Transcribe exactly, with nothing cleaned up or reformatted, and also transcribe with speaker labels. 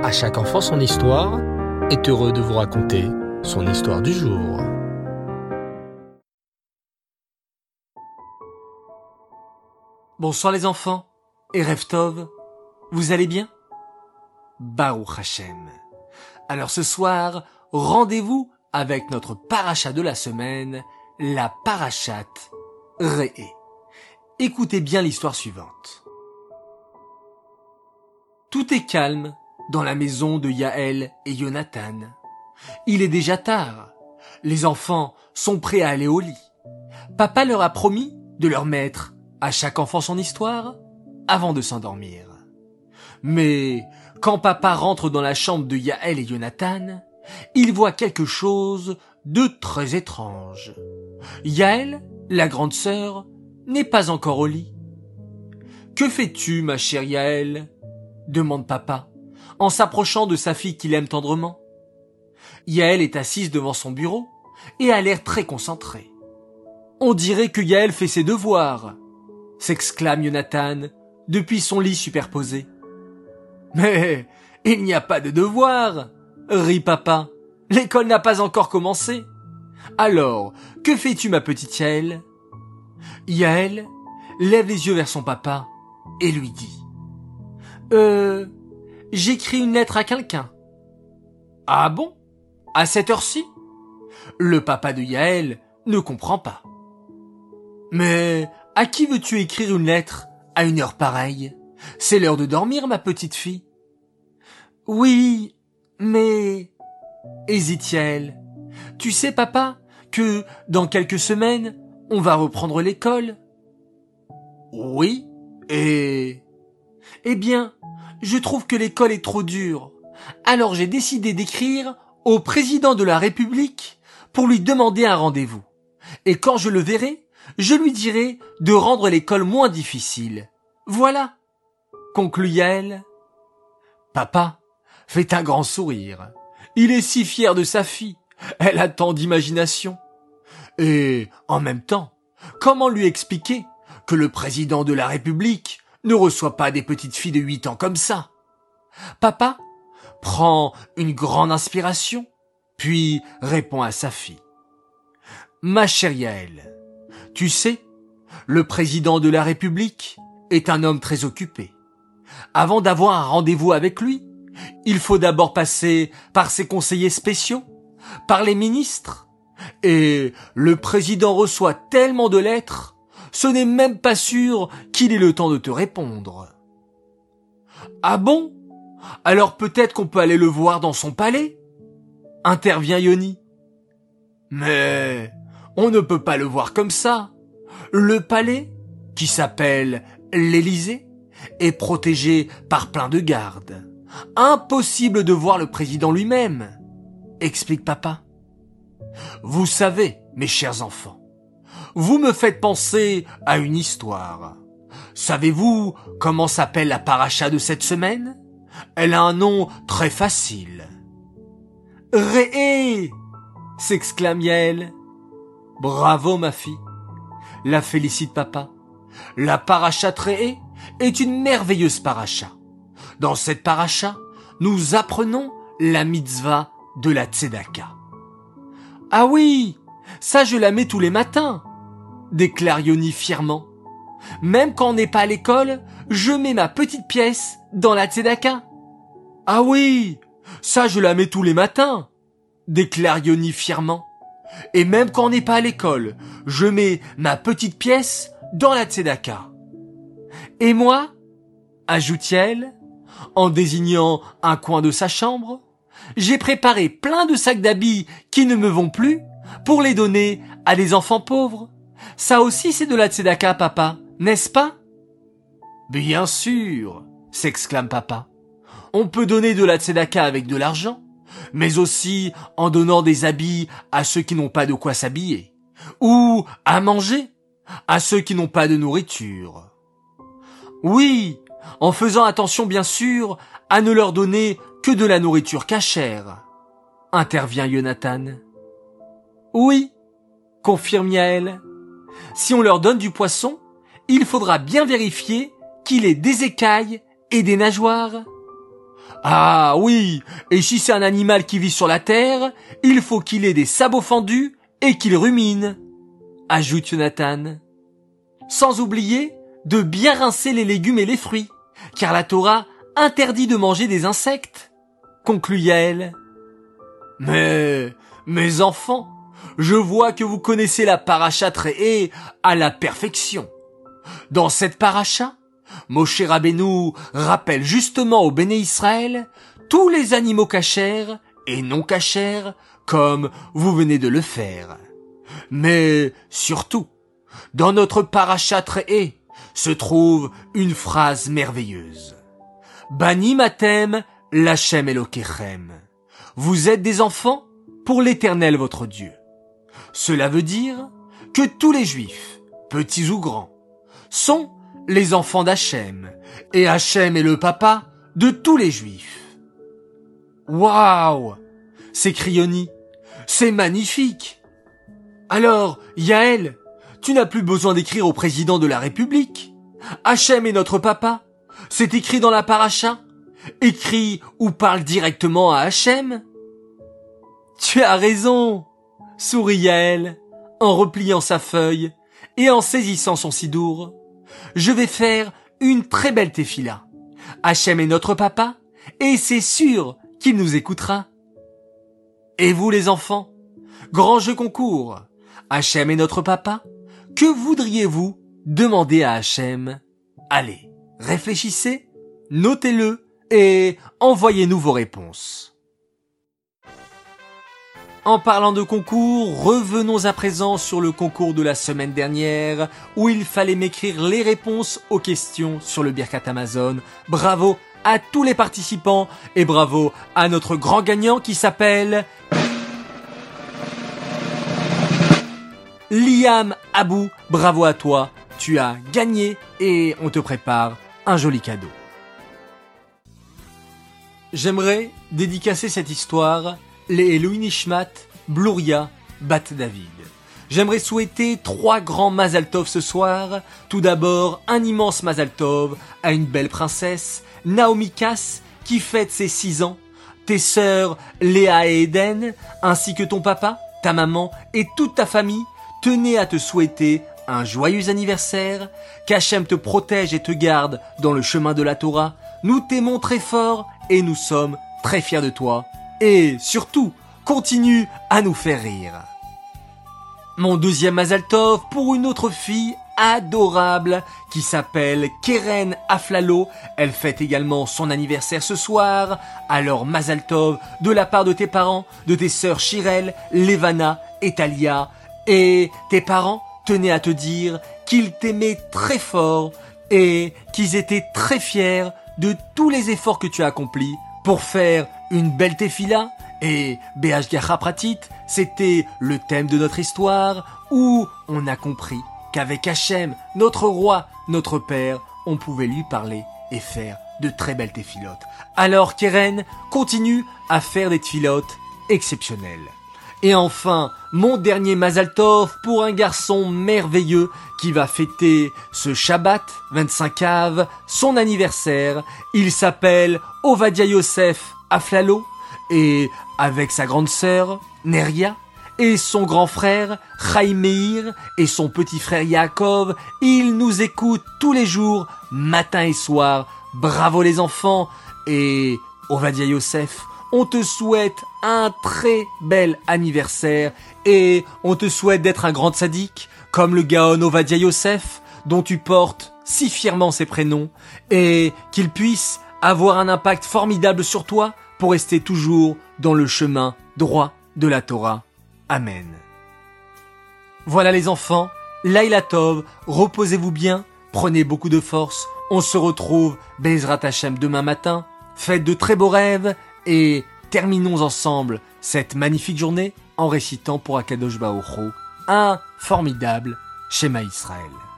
Speaker 1: À chaque enfant son histoire est heureux de vous raconter son histoire du jour.
Speaker 2: Bonsoir les enfants, et Erev Tov, vous allez bien? Baruch Hashem. Alors ce soir, rendez-vous avec notre paracha de la semaine, la parachate Re'é. Écoutez bien l'histoire suivante. Tout est calme dans la maison de Yaël et Jonathan. Il est déjà tard. Les enfants sont prêts à aller au lit. Papa leur a promis de leur mettre à chaque enfant son histoire avant de s'endormir. Mais quand papa rentre dans la chambre de Yaël et Jonathan, il voit quelque chose de très étrange. Yaël, la grande sœur, n'est pas encore au lit. « Que fais-tu, ma chère Yaël ?» demande papa, en s'approchant de sa fille qu'il aime tendrement. Yaël est assise devant son bureau et a l'air très concentrée. « On dirait que Yaël fait ses devoirs !» s'exclame Jonathan depuis son lit superposé. « Mais il n'y a pas de devoirs !» rit papa. « L'école n'a pas encore commencé. » « Alors, que fais-tu, ma petite Yaël ?» Yaël lève les yeux vers son papa et lui dit « Euh, j'écris une lettre à quelqu'un. »« Ah bon? À cette heure-ci ?» Le papa de Yaël ne comprend pas. « Mais à qui veux-tu écrire une lettre à une heure pareille? C'est l'heure de dormir, ma petite fille. »« Oui, mais... » hésite Yaël. « Tu sais, papa, que dans quelques semaines, on va reprendre l'école. »« Oui, et... » « Eh bien, je trouve que l'école est trop dure. Alors j'ai décidé d'écrire au président de la République pour lui demander un rendez-vous. Et quand je le verrai, je lui dirai de rendre l'école moins difficile. Voilà, » conclut Yaël. Papa fait un grand sourire. Il est si fier de sa fille. Elle a tant d'imagination. Et, en même temps, comment lui expliquer que le président de la République ne reçoit pas des petites filles de huit ans comme ça? Papa prend une grande inspiration, puis répond à sa fille. « Ma chère Yaël, tu sais, le président de la République est un homme très occupé. Avant d'avoir un rendez-vous avec lui, il faut d'abord passer par ses conseillers spéciaux, par les ministres, et le président reçoit tellement de lettres, ce n'est même pas sûr qu'il ait le temps de te répondre. »« Ah bon? Alors peut-être qu'on peut aller le voir dans son palais ?» intervient Yoni. « Mais on ne peut pas le voir comme ça. Le palais, qui s'appelle l'Élysée, est protégé par plein de gardes. Impossible de voir le président lui-même, » explique papa. « Vous savez, mes chers enfants, vous me faites penser à une histoire. Savez-vous comment s'appelle la paracha de cette semaine? Elle a un nom très facile. »« Re'é !» s'exclame Yaël. « Bravo, ma fille !» la félicite papa. « La paracha Re'é est une merveilleuse paracha. Dans cette paracha, nous apprenons la mitzvah de la tzedaka. »« Ah oui, ça je la mets tous les matins !» déclare Yoni fièrement. « Même quand on n'est pas à l'école, je mets ma petite pièce dans la tzedaka. »« Ah oui, ça je la mets tous les matins !» déclare Yoni fièrement. « Et même quand on n'est pas à l'école, je mets ma petite pièce dans la tzedaka. »« Et moi ?» ajoute-t-elle, en désignant un coin de sa chambre, « j'ai préparé plein de sacs d'habits qui ne me vont plus pour les donner à des enfants pauvres. Ça aussi c'est de la tzedaka, papa, n'est-ce pas ?»« Bien sûr !» s'exclame papa. « On peut donner de la tzedaka avec de l'argent, mais aussi en donnant des habits à ceux qui n'ont pas de quoi s'habiller, ou à manger à ceux qui n'ont pas de nourriture. Oui, en faisant attention bien sûr à ne leur donner que de la nourriture cachère, » intervient Jonathan. « Oui, » confirme Yaël. « Si on leur donne du poisson, il faudra bien vérifier qu'il ait des écailles et des nageoires. » Ah oui, et si c'est un animal qui vit sur la terre, il faut qu'il ait des sabots fendus et qu'il rumine, ajoute Jonathan. Sans oublier de bien rincer les légumes et les fruits, car la Torah interdit de manger des insectes, conclut Yaël. Mais, mes enfants, je vois que vous connaissez la paracha Tréhé à la perfection. Dans cette paracha, Moshe Rabbeinu rappelle justement au Béné Israël tous les animaux cachers et non cachers comme vous venez de le faire. Mais surtout, dans notre paracha Tréhé se trouve une phrase merveilleuse. Banim atem l'Hashem Elokechem. Vous êtes des enfants pour l'Éternel votre Dieu. Cela veut dire que tous les Juifs, petits ou grands, sont les enfants d'Hachem, et Hachem est le papa de tous les Juifs. Waouh! S'écrie Yoni. C'est magnifique! Alors, Yaël, tu n'as plus besoin d'écrire au président de la République. Hachem est notre papa. C'est écrit dans la paracha. Écris ou parle directement à Hachem. Tu as raison, sourit Yaël, en repliant sa feuille et en saisissant son sidour. Je vais faire une très belle tefila. Hachem est notre papa, et c'est sûr qu'il nous écoutera. Et vous les enfants, grand jeu concours. Hachem est notre papa. Que voudriez-vous demander à Hachem? Allez, réfléchissez, notez-le et envoyez-nous vos réponses. En parlant de concours, revenons à présent sur le concours de la semaine dernière où il fallait m'écrire les réponses aux questions sur le Birkat Amazon. Bravo à tous les participants et bravo à notre grand gagnant qui s'appelle Liam Abou. Bravo à toi, tu as gagné et on te prépare un joli cadeau. J'aimerais dédicacer cette histoire les Elohim Nishmat, Bluria, Bat David. J'aimerais souhaiter trois grands Mazal Tov ce soir. Tout d'abord, un immense Mazal Tov à une belle princesse, Naomi Cass, qui fête ses six ans, tes sœurs Léa et Eden, ainsi que ton papa, ta maman et toute ta famille tenaient à te souhaiter un joyeux anniversaire, qu'Hachem te protège et te garde dans le chemin de la Torah. Nous t'aimons très fort et nous sommes très fiers de toi. Et surtout, continue à nous faire rire. Mon deuxième Mazal Tov pour une autre fille adorable qui s'appelle Keren Aflalo. Elle fête également son anniversaire ce soir. Alors Mazal Tov de la part de tes parents, de tes sœurs Shirel, Levana et Talia. Et tes parents tenaient à te dire qu'ils t'aimaient très fort et qu'ils étaient très fiers de tous les efforts que tu as accomplis pour faire une belle tefila. Et Be'ashgacha Pratit, c'était le thème de notre histoire où on a compris qu'avec Hachem, notre roi, notre père, on pouvait lui parler et faire de très belles tefilotes. Alors Keren continue à faire des tefilotes exceptionnelles. Et enfin, mon dernier Mazal Tov pour un garçon merveilleux qui va fêter ce Shabbat, vingt-cinq Av, son anniversaire. Il s'appelle Ovadia Yosef Aflalo et avec sa grande sœur, Neria, et son grand frère, Chaim Meir, et son petit frère Yaakov, ils nous écoutent tous les jours, matin et soir. Bravo les enfants! Et Ovadia Yosef, on te souhaite un très bel anniversaire et on te souhaite d'être un grand tzaddik comme le Gaon Ovadia Yosef dont tu portes si fièrement ses prénoms et qu'il puisse avoir un impact formidable sur toi pour rester toujours dans le chemin droit de la Torah. Amen. Voilà les enfants, Laila Tov, reposez-vous bien, prenez beaucoup de force, on se retrouve Bezrat Hashem demain matin, faites de très beaux rêves et terminons ensemble cette magnifique journée en récitant pour Akadosh Baruch Hu un formidable Shema Israël.